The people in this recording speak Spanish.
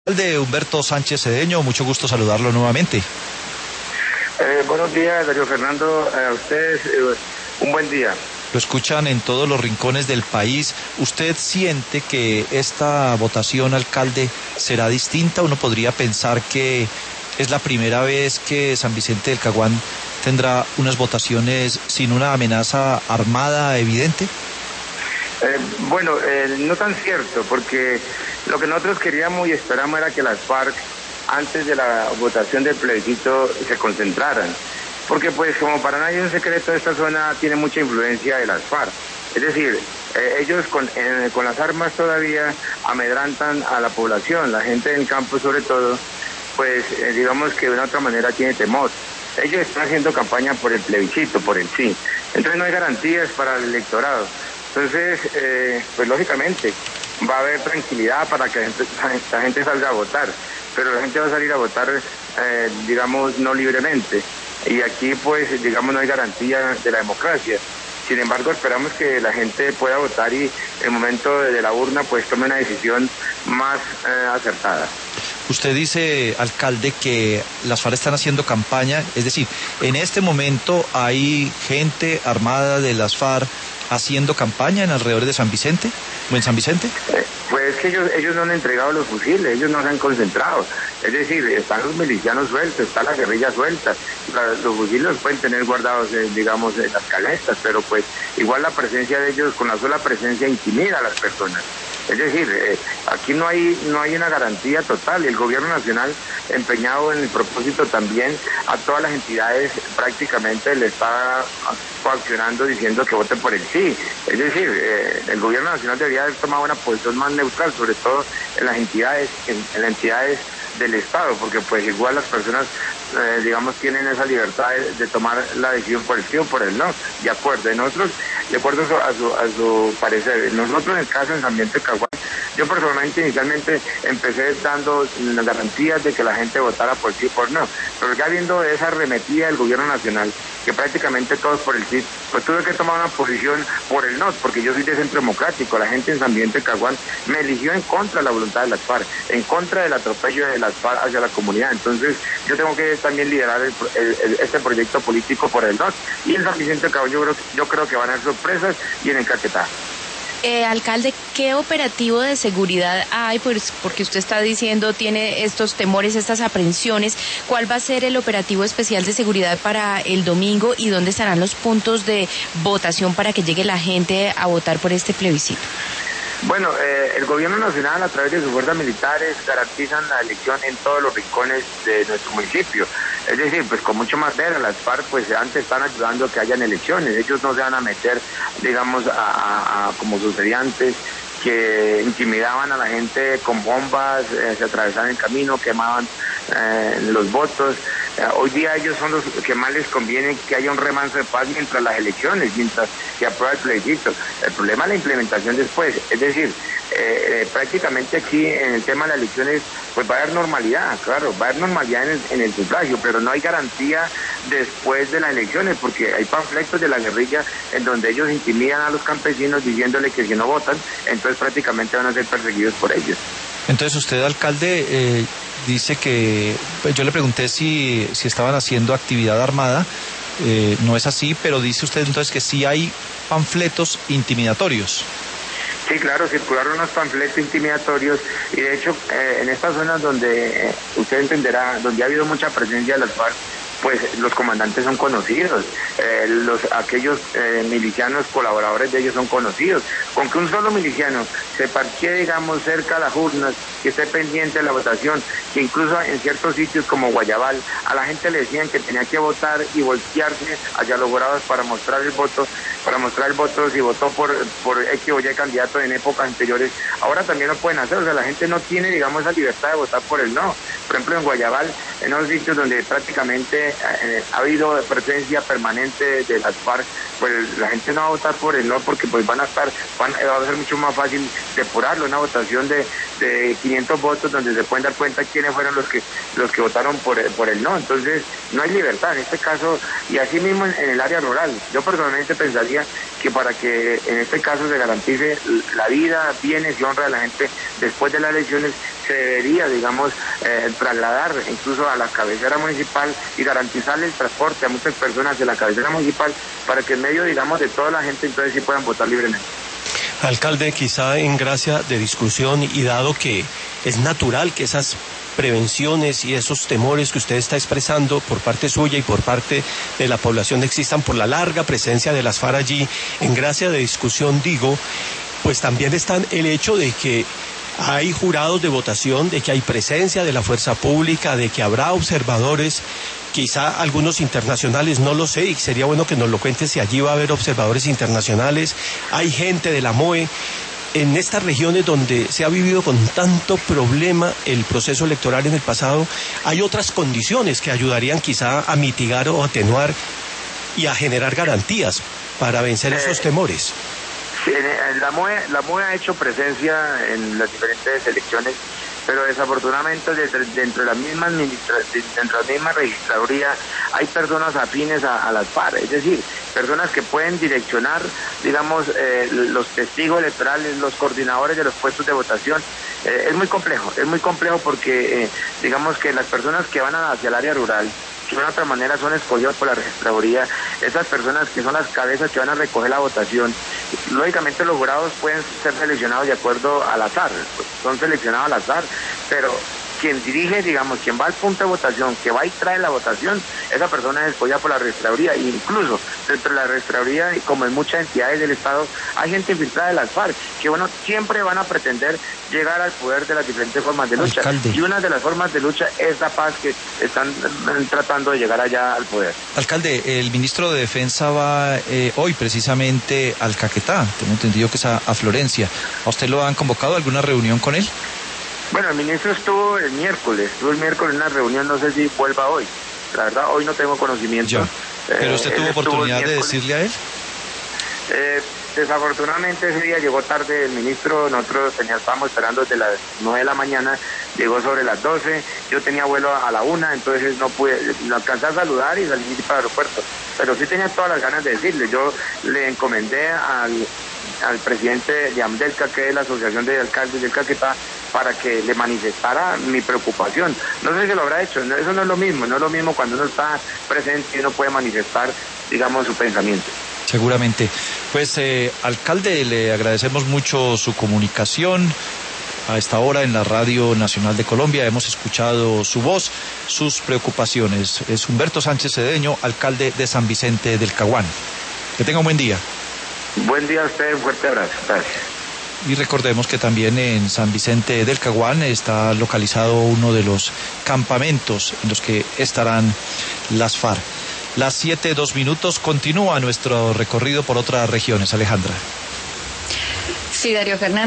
De Humberto Sánchez Cedeño, mucho gusto saludarlo nuevamente. Buenos días, Darío Fernando, a ustedes un buen día. Lo escuchan en todos los rincones del país. ¿Usted siente que esta votación, alcalde, será distinta? Uno podría pensar que es la primera vez que San Vicente del Caguán tendrá unas votaciones sin una amenaza armada evidente. No tan cierto, porque lo que nosotros queríamos y esperamos era que las FARC, antes de la votación del plebiscito, se concentraran. Porque pues como para nadie es un secreto, esta zona tiene mucha influencia de las FARC. Es decir, ellos con las armas todavía amedrantan a la población, la gente en campo sobre todo, pues digamos que de una otra manera tiene temor. Ellos están haciendo campaña por el plebiscito, por el sí. Entonces no hay garantías para el electorado. Entonces, pues lógicamente va a haber tranquilidad para que la gente salga a votar, pero la gente va a salir a votar, digamos, no libremente. Y aquí, pues, digamos, no hay garantía de la democracia. Sin embargo, esperamos que la gente pueda votar y en el momento de la urna, pues, tome una decisión más acertada. Usted dice, alcalde, que las FARC están haciendo campaña, es decir, en este momento hay gente armada de las FARC haciendo campaña en alrededor de San Vicente, o en San Vicente. Pues es que ellos no han entregado los fusiles, ellos no se han concentrado. Es decir, están los milicianos sueltos, está la guerrilla suelta. Los fusiles los pueden tener guardados, digamos, en las caletas, pero pues igual la presencia de ellos, con la sola presencia, intimida a las personas. Es decir, aquí no hay una garantía total y el gobierno nacional, empeñado en el propósito también, a todas las entidades prácticamente le está coaccionando diciendo que voten por el sí. Es decir, el gobierno nacional debería haber tomado una posición más neutral, sobre todo en las entidades, en las entidades del Estado, porque pues igual las personas, digamos, tienen esa libertad de tomar la decisión por el sí o por el no, de acuerdo. Nosotros, de acuerdo a su parecer, nosotros en el caso de San Vicente del Caguán, yo personalmente inicialmente empecé dando las garantías de que la gente votara por sí o por no, pero ya viendo esa arremetida del gobierno nacional, que prácticamente todos por el sí, pues tuve que tomar una posición por el no, porque yo soy de Centro Democrático. La gente en San Vicente del Caguán me eligió en contra de la voluntad de las FARC, en contra del atropello de las FARC hacia la comunidad. Entonces yo tengo que también liderar este proyecto político por el no, y en San Vicente del Caguán yo creo que van a haber sorpresas y en el Caquetá. Alcalde, ¿qué operativo de seguridad hay? Pues porque usted está diciendo tiene estos temores, estas aprehensiones. ¿Cuál va a ser el operativo especial de seguridad para el domingo y dónde estarán los puntos de votación para que llegue la gente a votar por este plebiscito? Bueno, el gobierno nacional a través de sus fuerzas militares garantizan la elección en todos los rincones de nuestro municipio. Es decir, pues con mucho más veras, las FARC pues antes están ayudando a que hayan elecciones. Ellos no se van a meter, digamos, a como sucedía antes, que intimidaban a la gente con bombas, se atravesaban el camino, quemaban los votos. Hoy día ellos son los que más les conviene que haya un remanso de paz mientras las elecciones, mientras se aprueba el plebiscito. El problema es la implementación después. Es decir, prácticamente aquí en el tema de las elecciones pues va a haber normalidad, claro, va a haber normalidad en el sufragio, pero no hay garantía después de las elecciones, porque hay panfletos de la guerrilla en donde ellos intimidan a los campesinos diciéndole que si no votan, entonces prácticamente van a ser perseguidos por ellos. Entonces usted, alcalde, dice que, pues yo le pregunté si estaban haciendo actividad armada, no es así, pero dice usted entonces que sí hay panfletos intimidatorios. Sí, claro, circularon unos panfletos intimidatorios y de hecho en estas zonas donde usted entenderá, donde ha habido mucha presencia de las FARC, pues los comandantes son conocidos, aquellos milicianos colaboradores de ellos son conocidos. Con que un solo miliciano se parquee, digamos, cerca a las urnas, que esté pendiente de la votación, que incluso en ciertos sitios como Guayabal, a la gente le decían que tenía que votar y voltearse hacia los grados para mostrar el voto si votó por X o Y candidato en épocas anteriores. Ahora también lo pueden hacer, o sea, la gente no tiene, digamos, esa libertad de votar por el no. Por ejemplo, en Guayabal, en unos sitios donde prácticamente ha habido presencia permanente de las FARC, pues la gente no va a votar por el no, porque pues va a ser mucho más fácil depurarlo, una votación de 500 votos donde se pueden dar cuenta quiénes fueron los que votaron por el no. Entonces no hay libertad en este caso, y así mismo en el área rural. Yo personalmente pensaría que para que en este caso se garantice la vida, bienes y honra de la gente después de las elecciones, se debería, digamos, trasladar incluso a la cabecera municipal y garantizarle el transporte a muchas personas de la cabecera municipal para que en medio, digamos, de toda la gente entonces sí puedan votar libremente. Alcalde, quizá en gracia de discusión y dado que es natural que esas prevenciones y esos temores que usted está expresando por parte suya y por parte de la población existan por la larga presencia de las FARC allí, en gracia de discusión digo, pues también está el hecho de que hay jurados de votación, de que hay presencia de la fuerza pública, de que habrá observadores, quizá algunos internacionales, no lo sé, y sería bueno que nos lo cuente si allí va a haber observadores internacionales, hay gente de la MOE. En estas regiones donde se ha vivido con tanto problema el proceso electoral en el pasado, hay otras condiciones que ayudarían quizá a mitigar o atenuar y a generar garantías para vencer esos temores. Sí, la MOE ha hecho presencia en las diferentes elecciones, pero desafortunadamente dentro de la misma registraduría hay personas afines a las FARC, es decir, personas que pueden direccionar, digamos, los testigos electorales, los coordinadores de los puestos de votación. Es muy complejo porque digamos que las personas que van hacia el área rural, que de una otra manera son escogidos por la registraduría, esas personas que son las cabezas que van a recoger la votación, lógicamente los jurados pueden ser seleccionados de acuerdo al azar, pues son seleccionados al azar, pero quien dirige, digamos, quien va al punto de votación, que va y trae la votación, esa persona es escogida por la registraduría. E incluso dentro de la registraduría, como en muchas entidades del Estado, hay gente infiltrada de las FARC, que bueno, siempre van a pretender llegar al poder de las diferentes formas de lucha. Alcalde. Y una de las formas de lucha es la paz, que están tratando de llegar allá al poder. Alcalde, el ministro de Defensa va hoy precisamente al Caquetá, tengo entendido que es a Florencia. ¿A usted lo han convocado a alguna reunión con él? Bueno, el ministro estuvo el miércoles en una reunión, no sé si vuelva hoy. La verdad, hoy no tengo conocimiento. Ya. ¿Pero usted tuvo oportunidad de decirle a él? Desafortunadamente ese día llegó tarde el ministro, nosotros estábamos esperando desde las 9 de la mañana, llegó sobre las 12, yo tenía vuelo a la 1, entonces no pude, lo alcancé a saludar y salí para el aeropuerto, pero sí tenía todas las ganas de decirle. Yo le encomendé al presidente de AMDELCA, que es la Asociación de Alcaldes del Caquetá, para que le manifestara mi preocupación. No sé si lo habrá hecho, eso no es lo mismo cuando uno está presente y uno puede manifestar, digamos, su pensamiento. Seguramente. Pues, alcalde, le agradecemos mucho su comunicación. A esta hora en la Radio Nacional de Colombia hemos escuchado su voz, sus preocupaciones. Es Humberto Sánchez Cedeño, alcalde de San Vicente del Caguán. Que tenga un buen día. Buen día a usted, un fuerte abrazo. Gracias. Y recordemos que también en San Vicente del Caguán está localizado uno de los campamentos en los que estarán las FARC. Las 7:02 continúa nuestro recorrido por otras regiones. Alejandra. Sí, Darío Fernández.